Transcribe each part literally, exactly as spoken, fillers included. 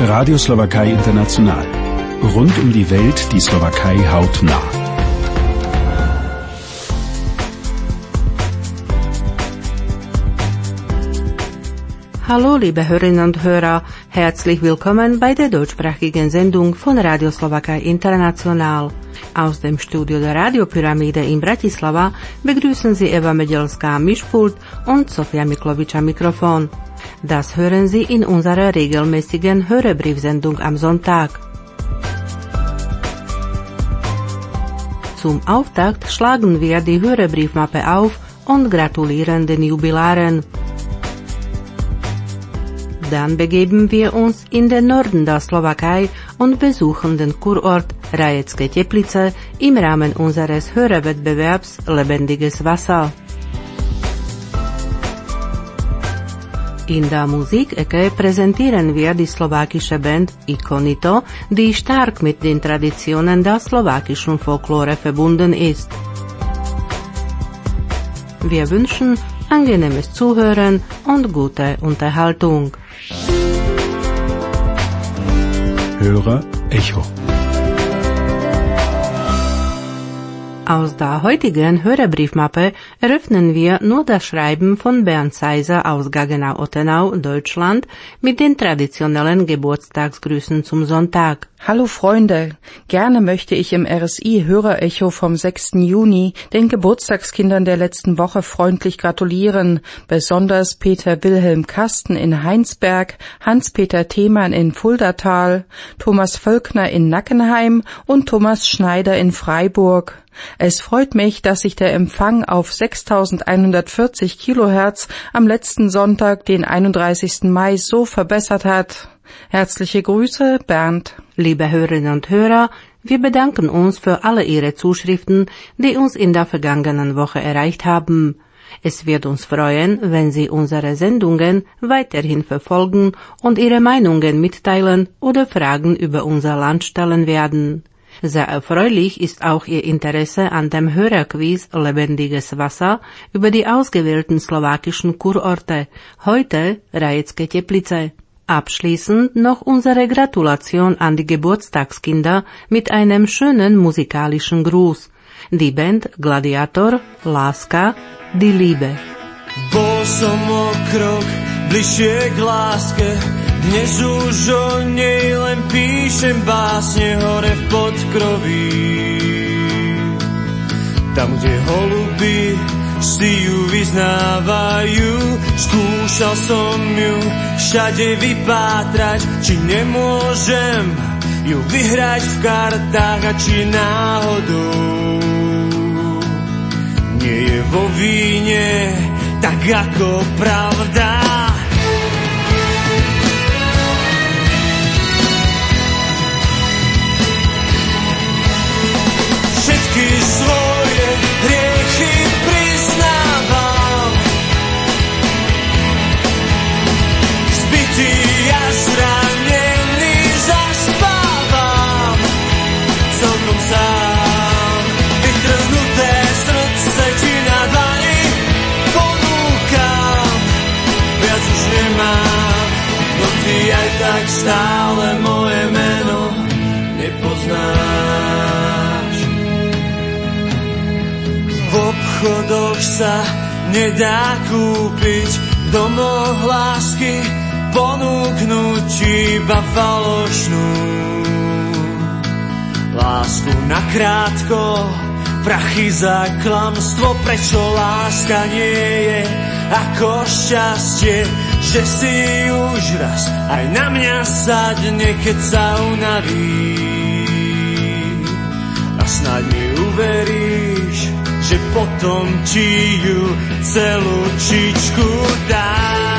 Radio Slowakei International. Rund um die Welt die Slowakei hautnah. Hallo, liebe Hörerinnen und Hörer, herzlich willkommen bei der deutschsprachigen Sendung von Radio Slowakei International. Aus dem Studio der Radiopyramide in Bratislava begrüßen Sie Eva Medelská am Mischpult und Sofia Miklovič am Mikrofon. Das hören Sie in unserer regelmäßigen Hörerbriefsendung am Sonntag. Zum Auftakt schlagen wir die Hörerbriefmappe auf und gratulieren den Jubilaren. Dann begeben wir uns in den Norden der Slowakei und besuchen den Kurort Rajecké Teplice im Rahmen unseres Hörerwettbewerbs Lebendiges Wasser. In der Musikecke präsentieren wir die slowakische Band Ikonito, die stark mit den Traditionen der slowakischen Folklore verbunden ist. Wir wünschen angenehmes Zuhören und gute Unterhaltung. Hörer Echo. Aus der heutigen Hörerbriefmappe eröffnen wir nur das Schreiben von Bernd Seiser aus Gaggenau-Ottenau, Deutschland, mit den traditionellen Geburtstagsgrüßen zum Sonntag. Hallo Freunde, gerne möchte ich im R S I-Hörerecho vom sechsten Juni den Geburtstagskindern der letzten Woche freundlich gratulieren, besonders Peter Wilhelm Kasten in Heinsberg, Hans-Peter Themann in Fuldatal, Thomas Völkner in Nackenheim und Thomas Schneider in Freiburg. Es freut mich, dass sich der Empfang auf sechstausendeinhundertvierzig Kilohertz am letzten Sonntag, den einunddreißigsten Mai, so verbessert hat. Herzliche Grüße, Bernd. Liebe Hörerinnen und Hörer, wir bedanken uns für alle Ihre Zuschriften, die uns in der vergangenen Woche erreicht haben. Es wird uns freuen, wenn Sie unsere Sendungen weiterhin verfolgen und Ihre Meinungen mitteilen oder Fragen über unser Land stellen werden. Sehr erfreulich ist auch Ihr Interesse an dem Hörerquiz Lebendiges Wasser über die ausgewählten slowakischen Kurorte, heute Rajecké Teplice. Abschließend noch unsere Gratulation an die Geburtstagskinder mit einem schönen musikalischen Gruß. Die Band Gladiator, Láska, Die Liebe. Bol som o krok bližšie k láske, dnes už o nej len píšem básne hore v podkroví. Tam, kde holuby si ju vyznávajú, skúšal som ju všade vypátrať, či nemôžem ju vyhrať v kartách a či náhodou nie je vo víne tak ako pravda. Všetky svoje hriechy priznávam, zbytý a zranený zaspávam, celkom sám, vytrhnuté srdce ti na dlani ponúkam, viac už nemám, no ty aj tak stále moje meno nepoznáš. V obchodoch sa nedá kúpiť domov lásky, ponúknuť iba falošnú. Lásku nakrátko, prachy za klamstvo, prečo láska nie je ako šťastie, že si už raz aj na mňa sadne, keď sa unaví. A snáď mi uveríš, že potom ti ju celú čičku dám.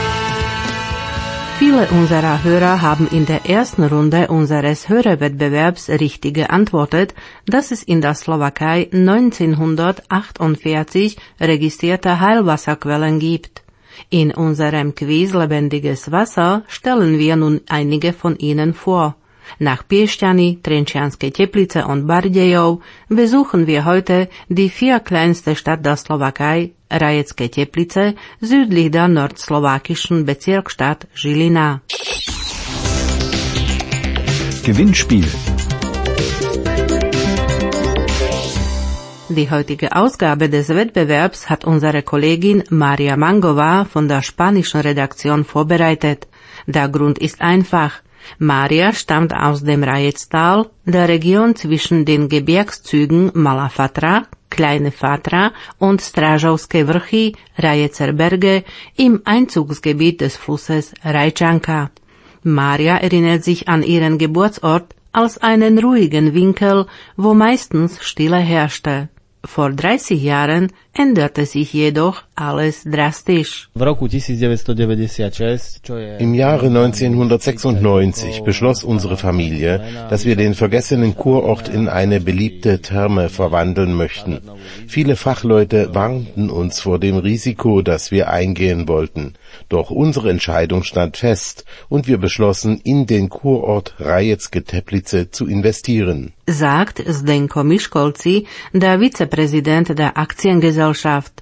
Viele unserer Hörer haben in der ersten Runde unseres Hörerwettbewerbs richtig geantwortet, dass es in der Slowakei neunzehnhundertachtundvierzig registrierte Heilwasserquellen gibt. In unserem Quiz Lebendiges Wasser stellen wir nun einige von ihnen vor. Nach Piešťany, Trenčianske Teplice und Bardejov besuchen wir heute die viertkleinste Stadt der Slowakei, Rajecké Teplice, südlich der nordslowakischen Bezirksstadt Žilina. Gewinnspiel. Die heutige Ausgabe des Wettbewerbs hat unsere Kollegin Maria Mangova von der spanischen Redaktion vorbereitet. Der Grund ist einfach. Maria stammt aus dem Rajectal, der Region zwischen den Gebirgszügen Mala Fatra, Kleine Fatra und Stražovské vrchy, Rajecer Berge im Einzugsgebiet des Flusses Rajčanka. Maria erinnert sich an ihren Geburtsort als einen ruhigen Winkel, wo meistens Stille herrschte. Vor dreißig Jahren änderte sich jedoch alles drastisch. Im Jahre neunzehnhundertsechsundneunzig beschloss unsere Familie, dass wir den vergessenen Kurort in eine beliebte Therme verwandeln möchten. Viele Fachleute warnten uns vor dem Risiko, das wir eingehen wollten. Doch unsere Entscheidung stand fest und wir beschlossen, in den Kurort Rajecke Teplice zu investieren, sagt Zdenko Miškolci, der Vizepräsident der Aktiengesellschaft.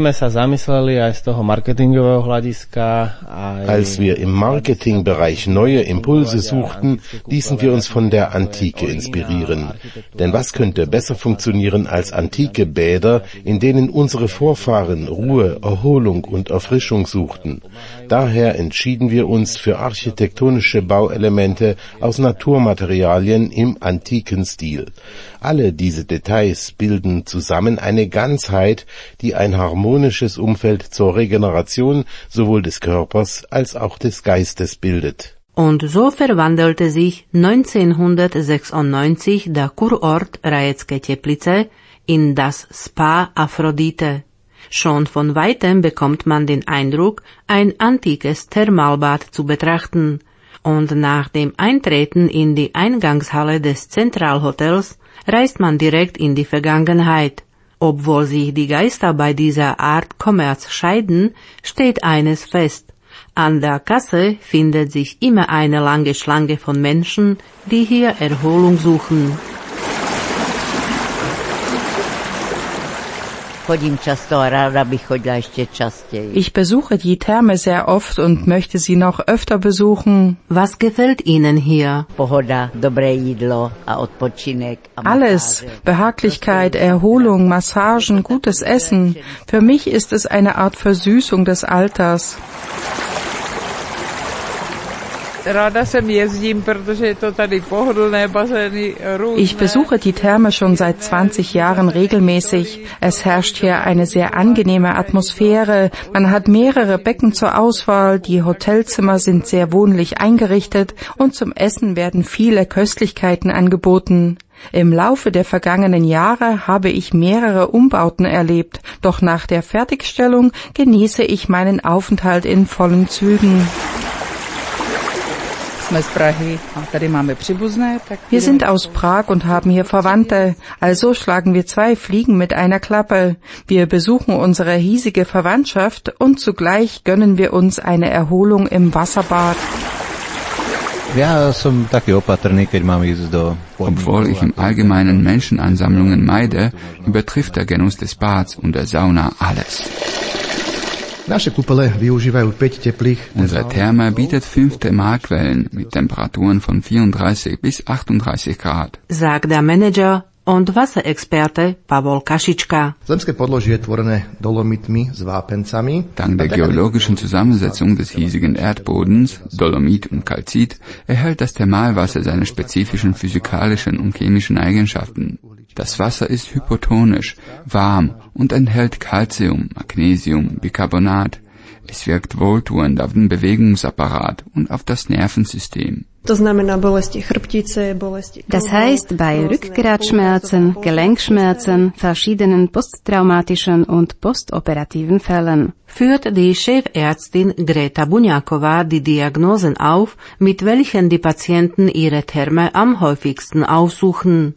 Als wir im Marketingbereich neue Impulse suchten, ließen wir uns von der Antike inspirieren. Denn was könnte besser funktionieren als antike Bäder, in denen unsere Vorfahren Ruhe, Erholung und Erfrischung suchten? Daher entschieden wir uns für architektonische Bauelemente aus Naturmaterialien im antiken Stil. Alle diese Details bilden zusammen eine Ganzheit, die ein harmonisches Umfeld zur Regeneration sowohl des Körpers als auch des Geistes bildet. Und so verwandelte sich neunzehnhundertsechsundneunzig der Kurort Rajecke Teplice in das Spa Aphrodite. Schon von weitem bekommt man den Eindruck, ein antikes Thermalbad zu betrachten. Und nach dem Eintreten in die Eingangshalle des Zentralhotels reist man direkt in die Vergangenheit. Obwohl sich die Geister bei dieser Art Kommerz scheiden, steht eines fest. An der Kasse findet sich immer eine lange Schlange von Menschen, die hier Erholung suchen. Ich besuche die Therme sehr oft und möchte sie noch öfter besuchen. Was gefällt Ihnen hier? Alles. Behaglichkeit, Erholung, Massagen, gutes Essen. Für mich ist es eine Art Versüßung des Alters. Ich besuche die Therme schon seit zwanzig Jahren regelmäßig. Es herrscht hier eine sehr angenehme Atmosphäre. Man hat mehrere Becken zur Auswahl, die Hotelzimmer sind sehr wohnlich eingerichtet und zum Essen werden viele Köstlichkeiten angeboten. Im Laufe der vergangenen Jahre habe ich mehrere Umbauten erlebt, doch nach der Fertigstellung genieße ich meinen Aufenthalt in vollen Zügen. Wir sind aus Prag und haben hier Verwandte, also schlagen wir zwei Fliegen mit einer Klappe. Wir besuchen unsere hiesige Verwandtschaft und zugleich gönnen wir uns eine Erholung im Wasserbad. Obwohl ich im Allgemeinen Menschenansammlungen meide, übertrifft der Genuss des Bads und der Sauna alles. Unsere Therme bietet fünf Thermalquellen mit Temperaturen von vierunddreißig bis achtunddreißig Grad, sagt der Manager und Wasserexperte Pavol Kašička. Dank der geologischen Zusammensetzung des hiesigen Erdbodens, Dolomit und Kalzit, erhält das Thermalwasser seine spezifischen physikalischen und chemischen Eigenschaften. Das Wasser ist hypotonisch, warm und enthält Calcium, Magnesium, Bicarbonat. Es wirkt wohltuend auf den Bewegungsapparat und auf das Nervensystem. Das heißt, bei Rückgratschmerzen, Gelenkschmerzen, verschiedenen posttraumatischen und postoperativen Fällen führt die Chefärztin Greta Bunjakova die Diagnosen auf, mit welchen die Patienten ihre Therme am häufigsten aufsuchen.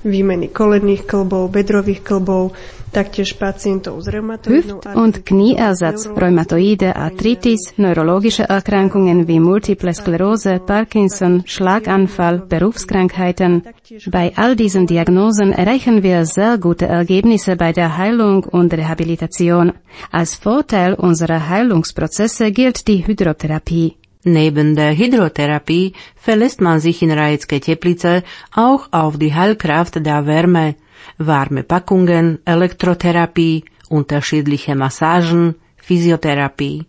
Hüft- und Knieersatz, rheumatoide Arthritis, neurologische Erkrankungen wie Multiple Sklerose, Parkinson, Schlaganfall, Berufskrankheiten. Bei all diesen Diagnosen erreichen wir sehr gute Ergebnisse bei der Heilung und Rehabilitation. Als Vorteil unserer Heilungsprozesse gilt die Hydrotherapie. Neben der Hydrotherapie verlässt man sich in Rajecké Teplice auch auf die Heilkraft der Wärme. Warme Packungen, Elektrotherapie, unterschiedliche Massagen, Physiotherapie.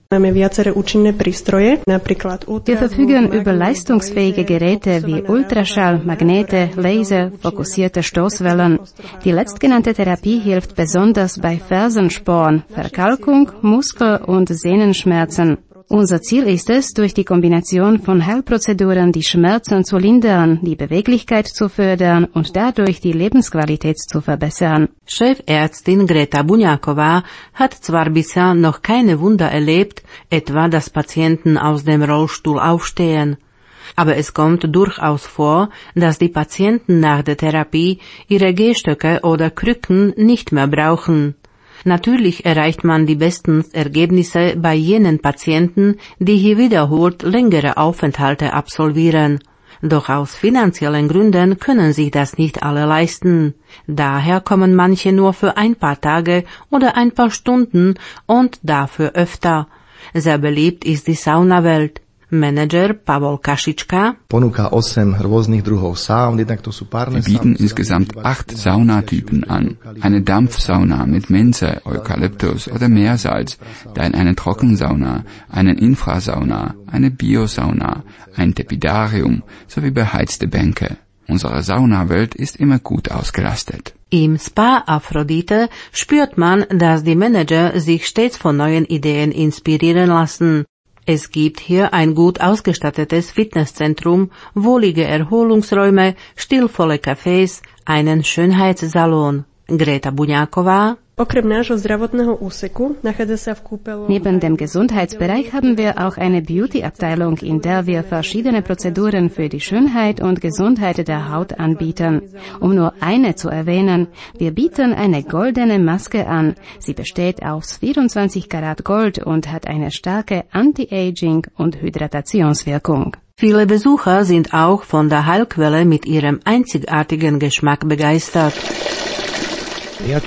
Wir verfügen über leistungsfähige Geräte wie Ultraschall, Magnete, Laser, fokussierte Stoßwellen. Die letztgenannte Therapie hilft besonders bei Fersensporn, Verkalkung, Muskel- und Sehnenschmerzen. Unser Ziel ist es, durch die Kombination von Heilprozeduren die Schmerzen zu lindern, die Beweglichkeit zu fördern und dadurch die Lebensqualität zu verbessern. Chefärztin Greta Buňáková hat zwar bisher noch keine Wunder erlebt, etwa dass Patienten aus dem Rollstuhl aufstehen. Aber es kommt durchaus vor, dass die Patienten nach der Therapie ihre Gehstöcke oder Krücken nicht mehr brauchen. Natürlich erreicht man die besten Ergebnisse bei jenen Patienten, die hier wiederholt längere Aufenthalte absolvieren. Doch aus finanziellen Gründen können sich das nicht alle leisten. Daher kommen manche nur für ein paar Tage oder ein paar Stunden und dafür öfter. Sehr beliebt ist die Saunawelt. Manager Pavol Kašička. Wir bieten insgesamt acht Saunatypen an. Eine Dampfsauna mit Minze, Eukalyptus oder Meersalz, dann eine Trockensauna, eine Infrasauna, eine Biosauna, ein Tepidarium sowie beheizte Bänke. Unsere Saunawelt ist immer gut ausgelastet. Im Spa Aphrodite spürt man, dass die Manager sich stets von neuen Ideen inspirieren lassen. Es gibt hier ein gut ausgestattetes Fitnesszentrum, wohlige Erholungsräume, stilvolle Cafés, einen Schönheitssalon. Greta Buňáková. Neben dem Gesundheitsbereich haben wir auch eine Beauty-Abteilung, in der wir verschiedene Prozeduren für die Schönheit und Gesundheit der Haut anbieten. Um nur eine zu erwähnen, wir bieten eine goldene Maske an. Sie besteht aus vierundzwanzig Karat Gold und hat eine starke Anti-Aging- und Hydratationswirkung. Viele Besucher sind auch von der Heilquelle mit ihrem einzigartigen Geschmack begeistert. Ich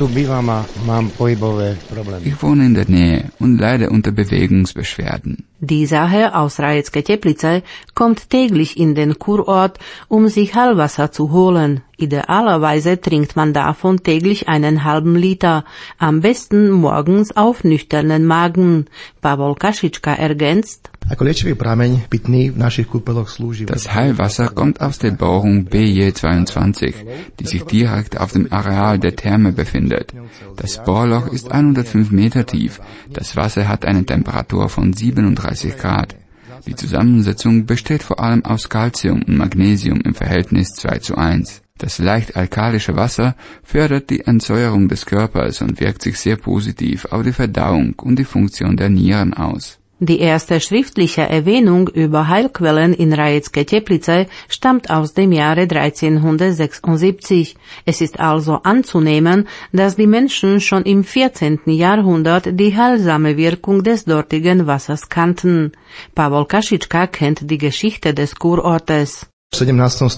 wohne in der Nähe und leide unter Bewegungsbeschwerden. Dieser Herr aus Rajecké Teplice kommt täglich in den Kurort, um sich Heilwasser zu holen. Idealerweise trinkt man davon täglich einen halben Liter, am besten morgens auf nüchternen Magen. Pavol Kašička ergänzt: Das Heilwasser kommt aus der Bohrung B J zweiundzwanzig, die sich direkt auf dem Areal der Therme befindet. Das Bohrloch ist hundertfünf Meter tief. Das Wasser hat eine Temperatur von siebenunddreißig Grad. Die Zusammensetzung besteht vor allem aus Calcium und Magnesium im Verhältnis zwei zu eins. Das leicht alkalische Wasser fördert die Entsäuerung des Körpers und wirkt sich sehr positiv auf die Verdauung und die Funktion der Nieren aus. Die erste schriftliche Erwähnung über Heilquellen in Rajecké Teplice stammt aus dem Jahre dreizehnhundertsechsundsiebzig. Es ist also anzunehmen, dass die Menschen schon im vierzehnten Jahrhundert die heilsame Wirkung des dortigen Wassers kannten. Pavol Kašička kennt die Geschichte des Kurortes. Im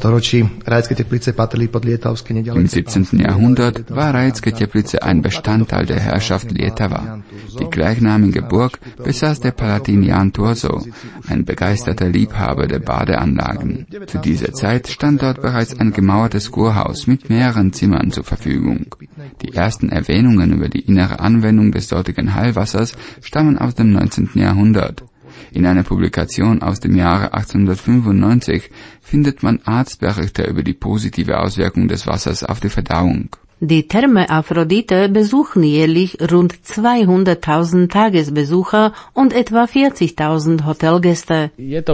siebzehnten Jahrhundert war Rajecké Teplice ein Bestandteil der Herrschaft Lietava. Die gleichnamige Burg besaß der Palatin Jan Turzo, ein begeisterter Liebhaber der Badeanlagen. Zu dieser Zeit stand dort bereits ein gemauertes Kurhaus mit mehreren Zimmern zur Verfügung. Die ersten Erwähnungen über die innere Anwendung des dortigen Heilwassers stammen aus dem neunzehnten Jahrhundert. In einer Publikation aus dem Jahre achtzehnhundertfünfundneunzig findet man Arztberichte über die positive Auswirkung des Wassers auf die Verdauung. Die Therme Aphrodite besuchen jährlich rund zweihunderttausend Tagesbesucher und etwa vierzigtausend Hotelgäste.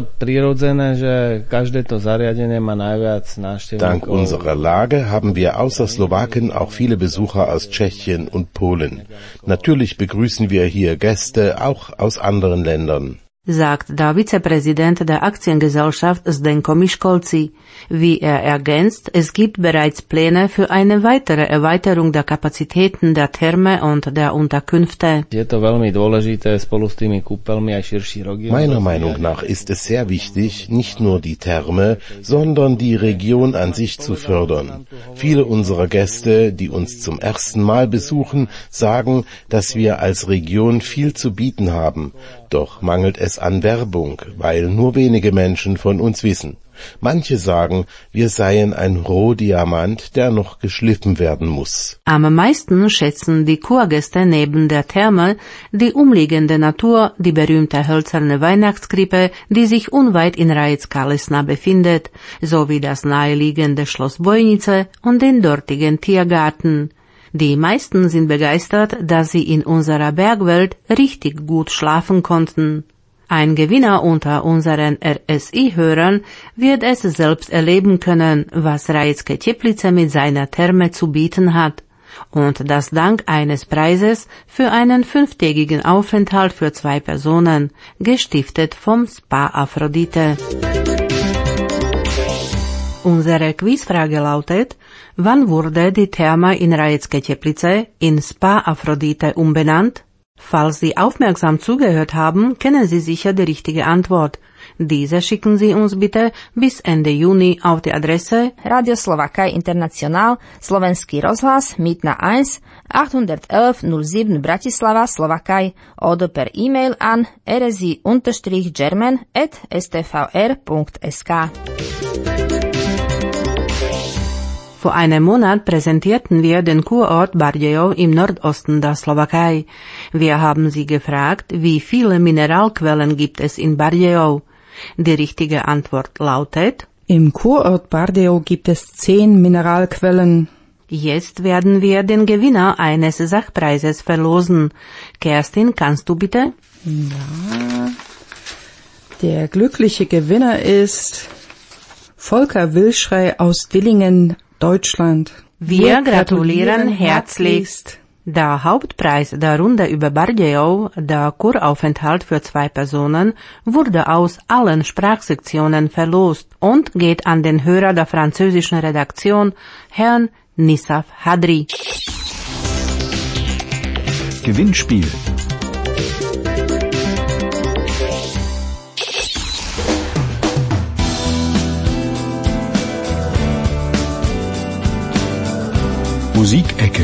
Dank unserer Lage haben wir außer Slowaken auch viele Besucher aus Tschechien und Polen. Natürlich begrüßen wir hier Gäste auch aus anderen Ländern, sagt der Vizepräsident der Aktiengesellschaft Zdenko Miškolci. Wie er ergänzt, es gibt bereits Pläne für eine weitere Erweiterung der Kapazitäten der Therme und der Unterkünfte. Meiner Meinung nach ist es sehr wichtig, nicht nur die Therme, sondern die Region an sich zu fördern. Viele unserer Gäste, die uns zum ersten Mal besuchen, sagen, dass wir als Region viel zu bieten haben. Doch mangelt es es an Werbung, weil nur wenige Menschen von uns wissen. Manche sagen, wir seien ein Rohdiamant, der noch geschliffen werden muss. Am meisten schätzen die Kurgäste neben der Therme die umliegende Natur, die berühmte hölzerne Weihnachtskrippe, die sich unweit in Rajec-Kalesna befindet, sowie das naheliegende Schloss Bojnice und den dortigen Tiergarten. Die meisten sind begeistert, dass sie in unserer Bergwelt richtig gut schlafen konnten. Ein Gewinner unter unseren R S I-Hörern wird es selbst erleben können, was Rajecke Teplice mit seiner Therme zu bieten hat. Und das dank eines Preises für einen fünftägigen Aufenthalt für zwei Personen, gestiftet vom Spa Aphrodite. Unsere Quizfrage lautet: Wann wurde die Therme in Rajecke Teplice in Spa Aphrodite umbenannt? Falls Sie aufmerksam zugehört haben, kennen Sie sicher die richtige Antwort. Diese schicken Sie uns bitte bis Ende Juni auf die Adresse Radio Slowakei International, Slovenský rozhlas, Mýtna eins, achthundertelf null sieben Bratislava, Slowakei oder per E-Mail an r s i german at s t v r punkt s k. Vor einem Monat präsentierten wir den Kurort Bardejov im Nordosten der Slowakei. Wir haben Sie gefragt, wie viele Mineralquellen gibt es in Bardejov? Die richtige Antwort lautet: Im Kurort Bardejov gibt es zehn Mineralquellen. Jetzt werden wir den Gewinner eines Sachpreises verlosen. Kerstin, kannst du bitte? Ja. Der glückliche Gewinner ist Volker Wilschrey aus Dillingen, Deutschland. Wir gratulieren herzlichst. Der Hauptpreis der Runde über Bardejov, der Kuraufenthalt für zwei Personen, wurde aus allen Sprachsektionen verlost und geht an den Hörer der französischen Redaktion, Herrn Nissaf Hadri. Gewinnspiel. Musikecke.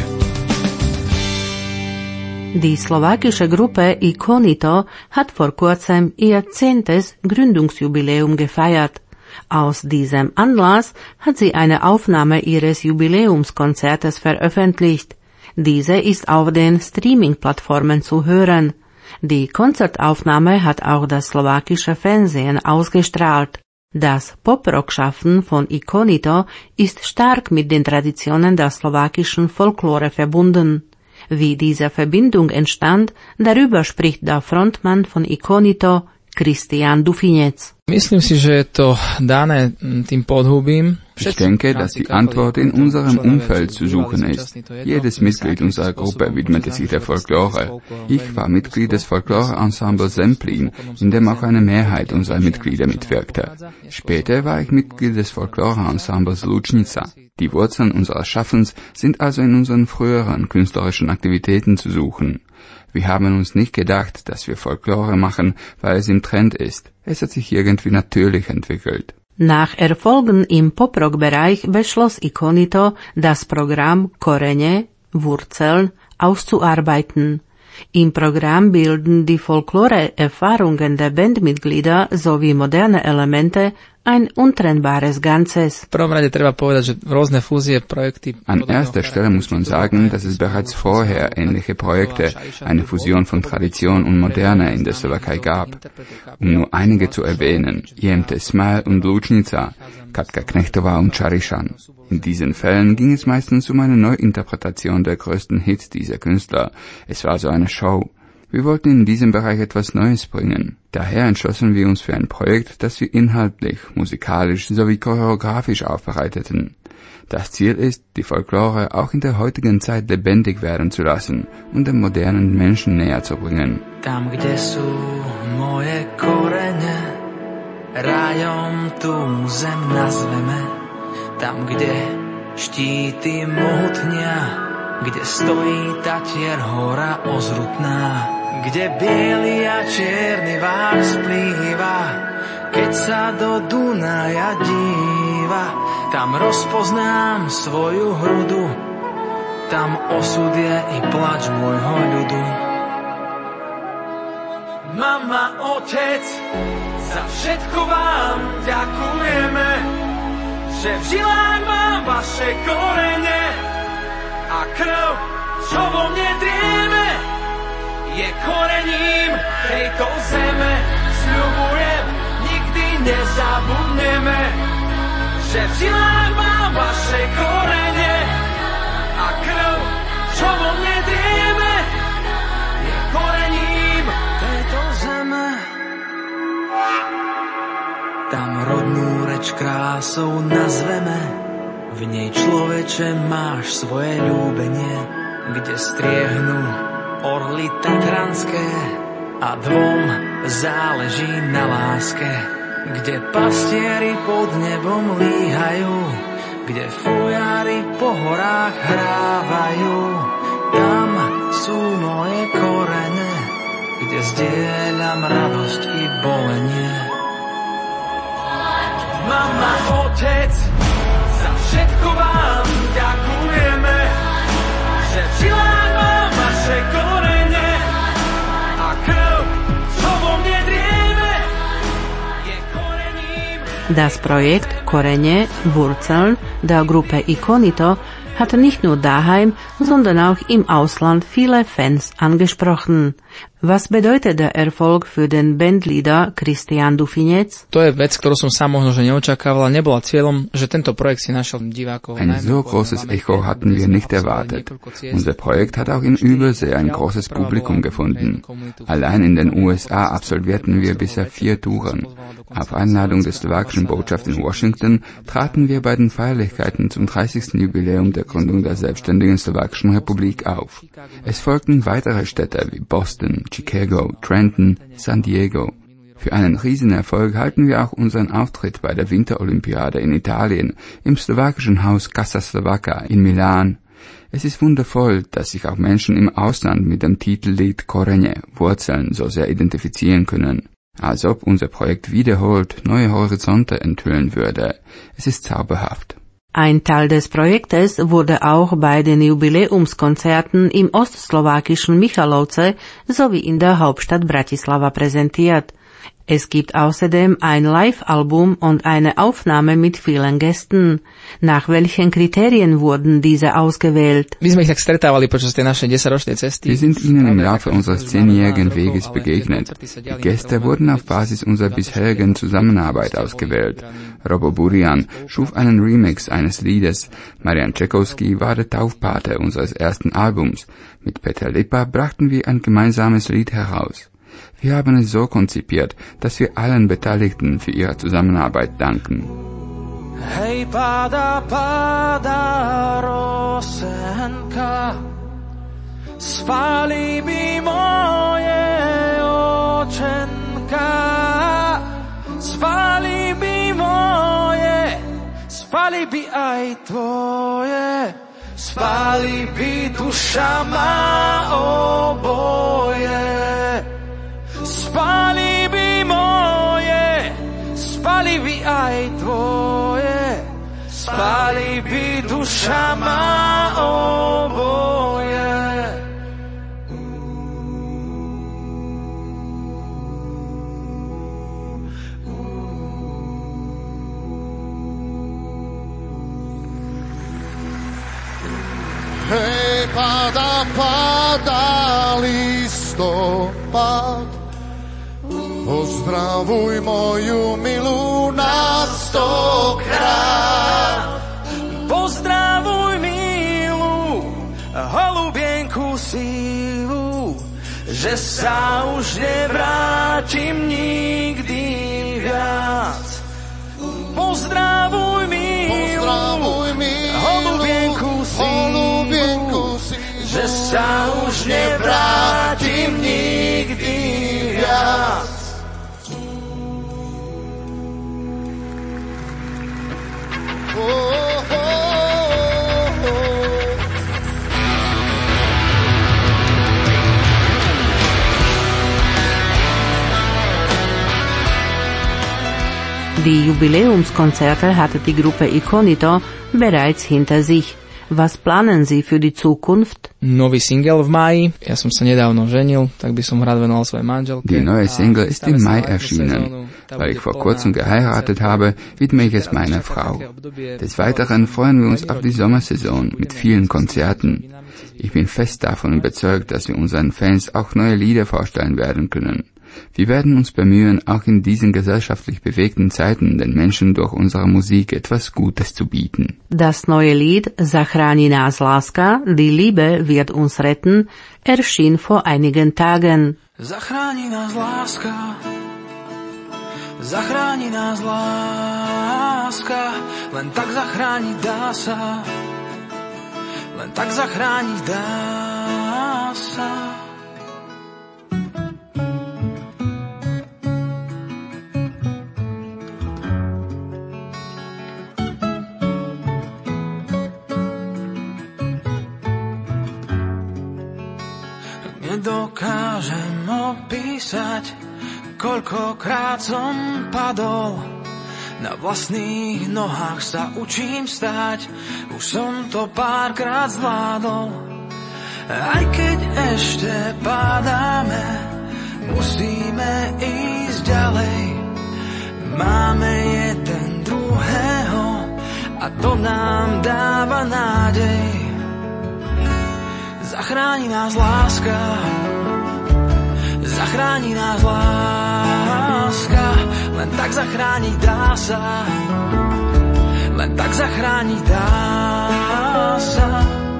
Die slowakische Gruppe Ikonito hat vor kurzem ihr zehntes Gründungsjubiläum gefeiert. Aus diesem Anlass hat sie eine Aufnahme ihres Jubiläumskonzertes veröffentlicht. Diese ist auf den Streaming-Plattformen zu hören. Die Konzertaufnahme hat auch das slowakische Fernsehen ausgestrahlt. Das Pop-Rock-Schaffen von Ikonito ist stark mit den Traditionen der slowakischen Folklore verbunden. Wie diese Verbindung entstand, darüber spricht der Frontmann von Ikonito, Christian Dufinec. Myslím si, že je to dané tým podhubím. Ich denke, dass die Antwort in unserem Umfeld zu suchen ist. Jedes Mitglied unserer Gruppe widmete sich der Folklore. Ich war Mitglied des Folklore-Ensembles Semplin, in dem auch eine Mehrheit unserer Mitglieder mitwirkte. Später war ich Mitglied des Folklore-Ensembles Lučnica. Die Wurzeln unseres Schaffens sind also in unseren früheren künstlerischen Aktivitäten zu suchen. Wir haben uns nicht gedacht, dass wir Folklore machen, weil es im Trend ist. Es hat sich irgendwie natürlich entwickelt. Nach Erfolgen im Pop-Rock-Bereich beschloss Ikonito, das Programm Korene, Wurzeln, auszuarbeiten. Im Programm bilden die Folklore-Erfahrungen der Bandmitglieder sowie moderne Elemente ein untrennbares Ganzes. An erster Stelle muss man sagen, dass es bereits vorher ähnliche Projekte, eine Fusion von Tradition und Moderne in der Slowakei gab. Um nur einige zu erwähnen, I M T Smile und Lučnica, Katka Knechtova und Charišan. In diesen Fällen ging es meistens um eine Neuinterpretation der größten Hits dieser Künstler. Es war so eine Show. Wir wollten in diesem Bereich etwas Neues bringen. Daher entschlossen wir uns für ein Projekt, das wir inhaltlich, musikalisch sowie choreografisch aufbereiteten. Das Ziel ist, die Folklore auch in der heutigen Zeit lebendig werden zu lassen und den modernen Menschen näher zu bringen. Tam, kde sú moje korene, rajom tú zem nazveme. Tam, kde štíty mohutnia, kde stojí Tatier hora ozrutná, kde biely a čierny vár splýva, keď sa do Dunaja díva, tam rozpoznám svoju hrudu, tam osud je i plač môjho ľudu. Mama, otec, za všetko vám ďakujeme, že v žilách mám vaše korene a krv, čo vo mne drieme, je korením tejto zeme. Sľubujem, nikdy nezabudneme, že v žilách mám vaše korene a krv, čo vo mne drieme, je korením tejto zeme. Tam rodnú reč krásou nazveme, v nej človeče máš svoje ľúbenie, kde striehnú orly tatranské a dvom záleží na láske, kde pastieri pod nebom líhajú, kde fujári po horách hrávajú. Tam sú moje korene, kde zdieľam radosť i bolenie. Mama, otec, za všetko vám ďakujeme, že v žilách mám vaše korene a krv, čo vo mne drieme, je korením. Das Projekt Korene, Wurzeln der Gruppe Ikonito hatte nicht nur daheim, sondern auch im Ausland viele Fans angesprochen. Was bedeutet der Erfolg für den Bandleader Christian Dufinec? To je vec, ktorú som sám možno že neočakával, nebola cieľom, že tento projekt si našiel divákov. Ein so großes Echo hatten wir nicht erwartet. Unser Projekt hat auch in Übersee ein großes Publikum gefunden. Allein in den U S A absolvierten wir bisher vier Touren. Auf Einladung des slowakischen Botschafts in Washington traten wir bei den Feierlichkeiten zum dreißigsten Jubiläum der Gründung der selbstständigen Slowakischen Republik auf. Es folgten weitere Städte wie Boston, Chicago, Trenton, San Diego. Für einen Riesenerfolg halten wir auch unseren Auftritt bei der Winterolympiade in Italien, im slowakischen Haus Casa Slovakia in Milan. Es ist wundervoll, dass sich auch Menschen im Ausland mit dem Titellied Korene, Wurzeln, so sehr identifizieren können. Als ob unser Projekt wiederholt neue Horizonte enthüllen würde. Es ist zauberhaft. Ein Teil des Projektes wurde auch bei den Jubiläumskonzerten im ostslowakischen Michalovce sowie in der Hauptstadt Bratislava präsentiert. Es gibt außerdem ein Live-Album und eine Aufnahme mit vielen Gästen. Nach welchen Kriterien wurden diese ausgewählt? My sme ich tak stretávali počas tej našej desaťročnej cesty. Wir sind ihnen im Laufe unseres zehnjährigen Weges begegnet. Die Gäste wurden auf Basis unserer bisherigen Zusammenarbeit ausgewählt. Robo Burian schuf einen Remix eines Liedes. Marian Tchaikovsky war der Taufpate unseres ersten Albums. Mit Peter Lipa brachten wir ein gemeinsames Lied heraus. Wir haben es so konzipiert, dass wir allen Beteiligten für ihre Zusammenarbeit danken. Hej, pada, pada rosenka, spali by moje očenka, spali by moje, spali by aj tvoje, spali by duša má oboje. Spali by moje, spali by aj tvoje, spali by duša má oboje. Hej, pada, pada listopad, pozdravuj moju milú na stokrát. Pozdravuj milú, holubienku sílu, že sa už nevrátim nikdy viac. Pozdravuj milú, Pozdravuj milú holubienku sílu, že sa už nevrátim nikdy viac. Die Jubiläumskonzerte hatte die Gruppe Ikonito bereits hinter sich. Was planen Sie für die Zukunft? Nový single v máji. Ja som sa nedávno ženil, tak by som rád venoval svojej manželke. Die neue Single ist im Mai erschienen. Weil ich vor kurzem geheiratet habe, widme ich es meiner Frau. Des Weiteren freuen wir uns auf die Sommersaison mit vielen Konzerten. Ich bin fest davon überzeugt, dass wir unseren Fans auch neue Lieder vorstellen werden können. Wir werden uns bemühen, auch in diesen gesellschaftlich bewegten Zeiten den Menschen durch unsere Musik etwas Gutes zu bieten. Das neue Lied Zachráni nás láska, die Liebe wird uns retten, erschien vor einigen Tagen. Zachráni nás láska, zachráni nás láska, len tak zachrániť dá sa, len tak zachrániť dá sa. Nedokážem opísať, koľkokrát som padol. Na vlastných nohách sa učím stáť, už som to párkrát zvládol. Aj keď ešte padáme, musíme ísť ďalej. Máme jeden druhého a to nám dáva nádej. Zachráni nás láska, zachráni nás láska, len tak zachrániť dá sa, len tak zachrániť dá sa.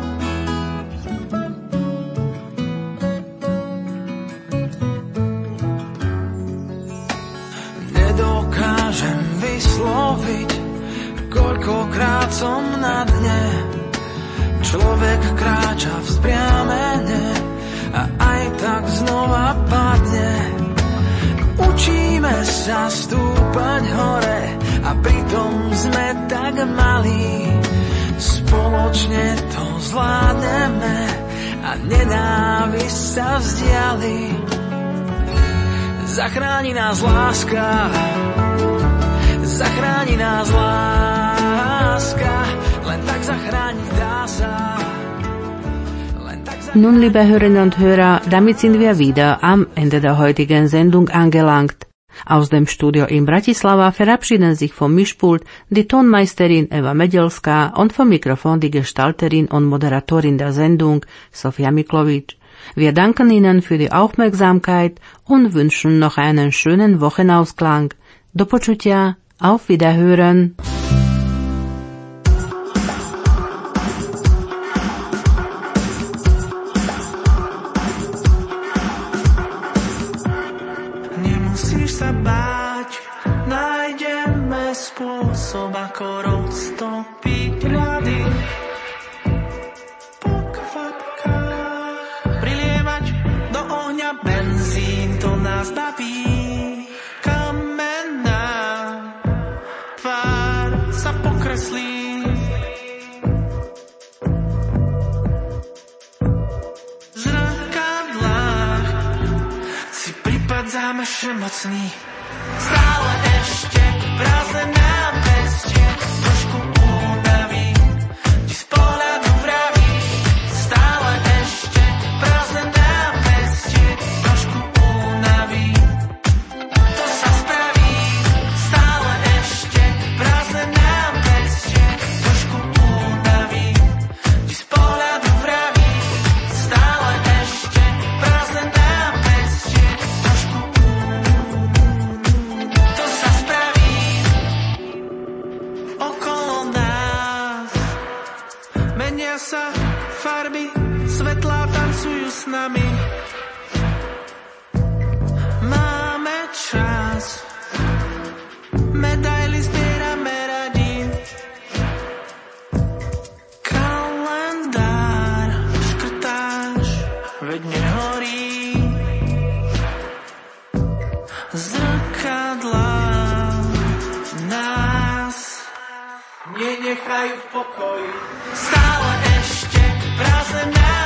Nedokážem vysloviť, koľkokrát som na dne. Človek kráča vzpriamene a aj tak znova padne. Učíme sa stúpať hore a pritom sme tak malí. Spoločne to zvládneme a nenávisť sa vzdiali. Zachráni nás láska, zachráni nás láska, len tak zachrániť dá sa. Nun, liebe Hörerinnen und Hörer, damit sind wir wieder am Ende der heutigen Sendung angelangt. Aus dem Studio in Bratislava verabschieden sich vom Mischpult die Tonmeisterin Eva Medelská und vom Mikrofon die Gestalterin und Moderatorin der Sendung Sofia Miklovic. Wir danken Ihnen für die Aufmerksamkeit und wünschen noch einen schönen Wochenausklang. Do počutia, auf Wiederhören. Sa báť, nájdeme spôsob, ako roztopiť ľady. Po kvapkách prilievať do ohňa benzín, to nás baví. Kamenná tvár sa pokreslí. V zrkadlách si pripadzame všemocný. Stále ešte prázdne námestie, trošku únaví, ti z pohľadu vravíš. Stále ešte prázdne námestie, trošku únaví, to sa spraví. Stále ešte prázdne námestie, trošku únaví, ti z pohľadu vravíš. Stále ešte prázdne námestie, trošku sa farby, svetlá tancujú s nami. Máme čas, medaily zbierame radi. Kalendár škrtáš, veď nehorí. Zrkadlá nás nenechajú v pokoji. Stále ešte prázdne